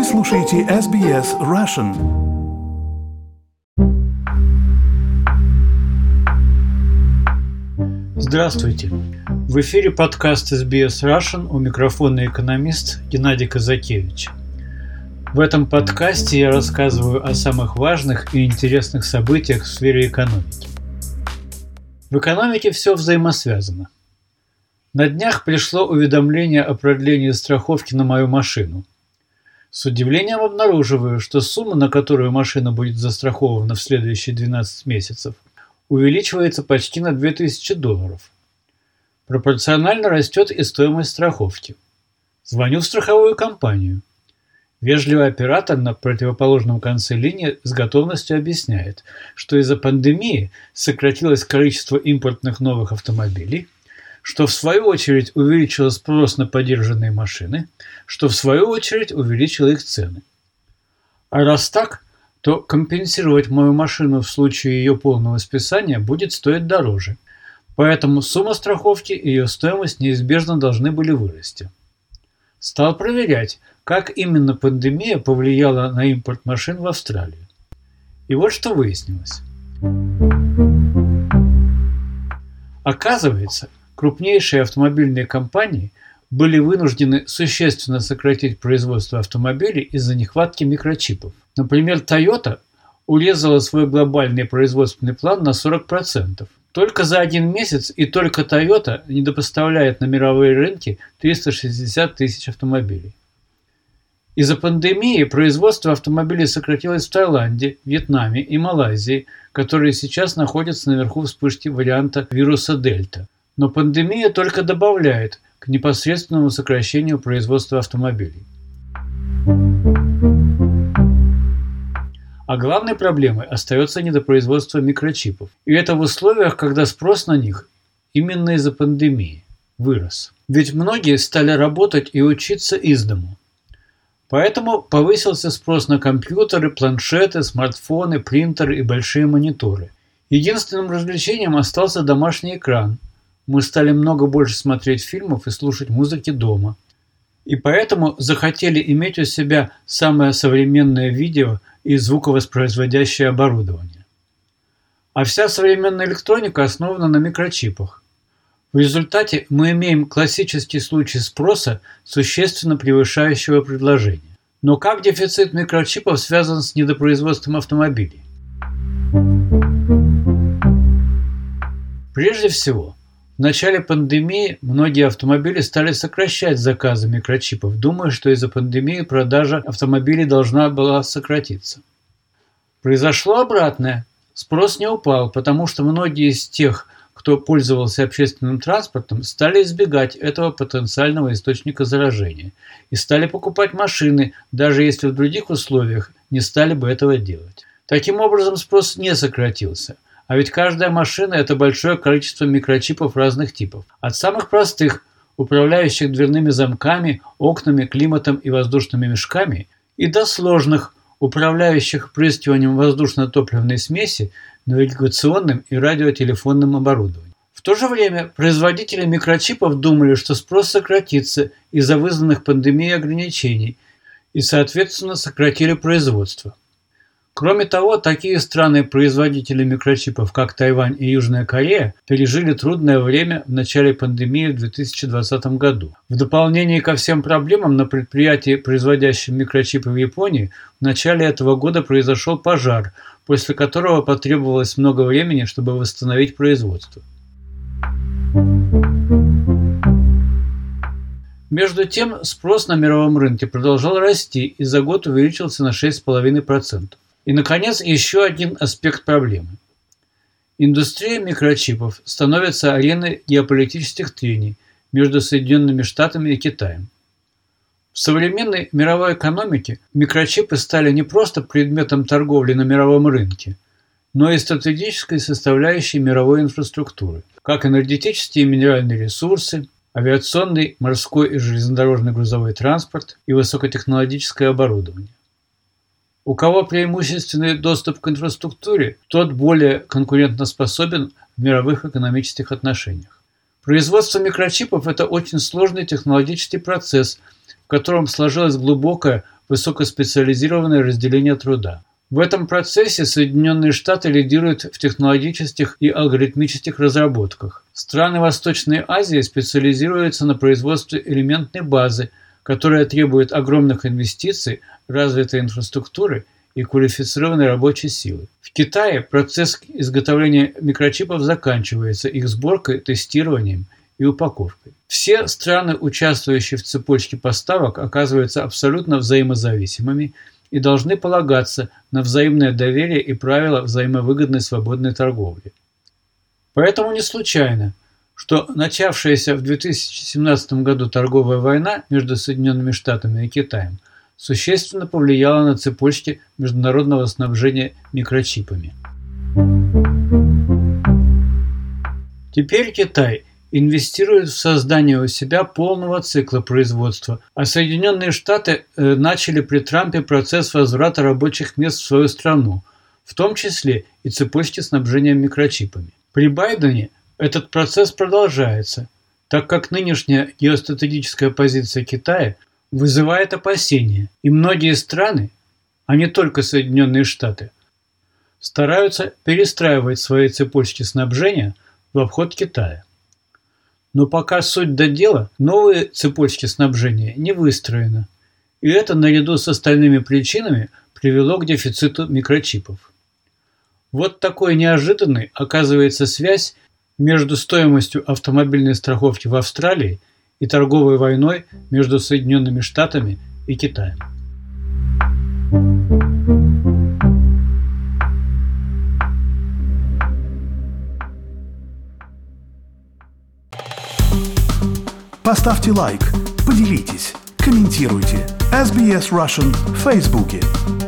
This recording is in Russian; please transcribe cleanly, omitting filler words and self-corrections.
Вы слушаете SBS Russian. Здравствуйте! В эфире подкаст SBS Russian, у микрофона экономист Геннадий Казакевич. В этом подкасте я рассказываю о самых важных и интересных событиях в сфере экономики. В экономике все взаимосвязано. На днях пришло уведомление о продлении страховки на мою машину. С удивлением обнаруживаю, что сумма, на которую машина будет застрахована в следующие 12 месяцев, увеличивается почти на $2000. Пропорционально растет и стоимость страховки. Звоню в страховую компанию. Вежливый оператор на противоположном конце линии с готовностью объясняет, что из-за пандемии сократилось количество импортных новых автомобилей, что в свою очередь увеличило спрос на подержанные машины, что в свою очередь увеличило их цены. А раз так, то компенсировать мою машину в случае ее полного списания будет стоить дороже. Поэтому сумма страховки и ее стоимость неизбежно должны были вырасти. Стал проверять, как именно пандемия повлияла на импорт машин в Австралии. И вот что выяснилось. Оказывается, крупнейшие автомобильные компании были вынуждены существенно сократить производство автомобилей из-за нехватки микрочипов. Например, Toyota урезала свой глобальный производственный план на 40%. Только за один месяц и только Toyota недопоставляет на мировые рынки 360 тысяч автомобилей. Из-за пандемии производство автомобилей сократилось в Таиланде, Вьетнаме и Малайзии, которые сейчас находятся наверху вспышки варианта вируса Дельта. Но пандемия только добавляет к непосредственному сокращению производства автомобилей. А главной проблемой остается недопроизводство микрочипов. И это в условиях, когда спрос на них именно из-за пандемии вырос. Ведь многие стали работать и учиться из дому. Поэтому повысился спрос на компьютеры, планшеты, смартфоны, принтеры и большие мониторы. Единственным развлечением остался домашний экран. Мы стали много больше смотреть фильмов и слушать музыки дома. И поэтому захотели иметь у себя самое современное видео и звуковоспроизводящее оборудование. А вся современная электроника основана на микрочипах. В результате мы имеем классический случай спроса, существенно превышающего предложение. Но как дефицит микрочипов связан с недопроизводством автомобилей? Прежде всего, в начале пандемии многие автомобили стали сокращать заказы микрочипов, думая, что из-за пандемии продажа автомобилей должна была сократиться. Произошло обратное. Спрос не упал, потому что многие из тех, кто пользовался общественным транспортом, стали избегать этого потенциального источника заражения и стали покупать машины, даже если в других условиях не стали бы этого делать. Таким образом, спрос не сократился. А ведь каждая машина – это большое количество микрочипов разных типов. От самых простых, управляющих дверными замками, окнами, климатом и воздушными мешками, и до сложных, управляющих впрыскиванием воздушно-топливной смеси, навигационным и радиотелефонным оборудованием. В то же время производители микрочипов думали, что спрос сократится из-за вызванных пандемией ограничений и, соответственно, сократили производство. Кроме того, такие страны-производители микрочипов, как Тайвань и Южная Корея, пережили трудное время в начале пандемии в 2020 году. В дополнение ко всем проблемам на предприятии, производящем микрочипы в Японии, в начале этого года произошел пожар, после которого потребовалось много времени, чтобы восстановить производство. Между тем, спрос на мировом рынке продолжал расти и за год увеличился на 6,5%. И, наконец, еще один аспект проблемы. Индустрия микрочипов становится ареной геополитических трений между Соединенными Штатами и Китаем. В современной мировой экономике микрочипы стали не просто предметом торговли на мировом рынке, но и стратегической составляющей мировой инфраструктуры, как энергетические и минеральные ресурсы, авиационный, морской и железнодорожный грузовой транспорт и высокотехнологическое оборудование. У кого преимущественный доступ к инфраструктуре, тот более конкурентоспособен в мировых экономических отношениях. Производство микрочипов – это очень сложный технологический процесс, в котором сложилась глубокая высокоспециализированное разделение труда. В этом процессе Соединенные Штаты лидируют в технологических и алгоритмических разработках. Страны Восточной Азии специализируются на производстве элементной базы, которая требует огромных инвестиций, развитой инфраструктуры и квалифицированной рабочей силы. В Китае процесс изготовления микрочипов заканчивается их сборкой, тестированием и упаковкой. Все страны, участвующие в цепочке поставок, оказываются абсолютно взаимозависимыми и должны полагаться на взаимное доверие и правила взаимовыгодной свободной торговли. Поэтому не случайно, что начавшаяся в 2017 году торговая война между Соединенными Штатами и Китаем существенно повлияла на цепочки международного снабжения микрочипами. Теперь Китай инвестирует в создание у себя полного цикла производства, а Соединенные Штаты начали при Трампе процесс возврата рабочих мест в свою страну, в том числе и цепочки снабжения микрочипами. При Байдене этот процесс продолжается, так как нынешняя геостратегическая позиция Китая вызывает опасения, и многие страны, а не только Соединенные Штаты, стараются перестраивать свои цепочки снабжения в обход Китая. Но пока суть до дела, новые цепочки снабжения не выстроены, и это наряду с остальными причинами привело к дефициту микрочипов. Вот такой неожиданной оказывается связь между стоимостью автомобильной страховки в Австралии и торговой войной между Соединенными Штатами и Китаем. Поставьте лайк, поделитесь, комментируйте. SBS Russian в Фейсбуке.